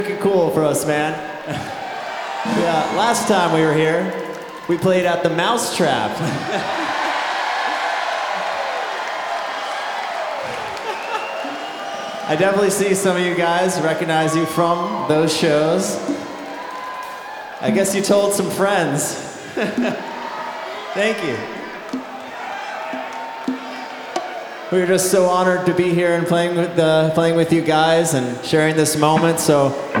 Cool for us, man. Yeah, last time we were here, we played at the Mousetrap. I definitely see some of you guys recognize you from those shows. I guess you told some friends. Thank you. We're just so honored to be here and playing with you guys and sharing this moment. So